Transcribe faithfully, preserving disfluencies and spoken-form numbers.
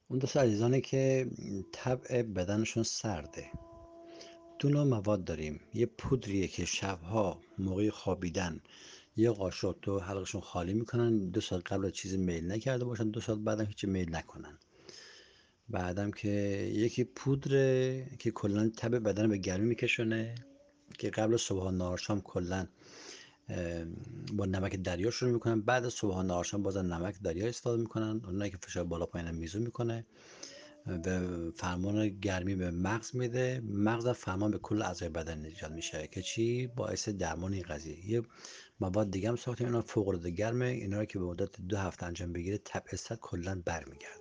اون دو تا عزیزانی که طبع بدنشون سرده، دو نوع مواد داریم. یه پودریه که شبها موقع خوابیدن یه قاشق تو حلقشون خالی میکنن، دو ساعت قبل چیزی میل نکرده باشن، دو ساعت بعدم هیچی میل نکنن. بعدم که یکی پودره که کلا تب بدن به گرمی میکشونه، که قبل صبح نهار شام کلا با نمک دریا شروع میکنن، بعد از صبح نهار شام بازم نمک دریا استفاده میکنن. اونایی که فشار بالا پایین میزون میکنه و فرمان گرمی به مغز میده، مغز فرمان به کل اعضای بدن ایجاد میشه که چی باعث درمان این قضیه. یه مواد دیگه هم ساختیم، اینا فوق العاده گرمه، اینا رو که به مدت دو هفته انجام بگیره تب استت کلا برمیگرده.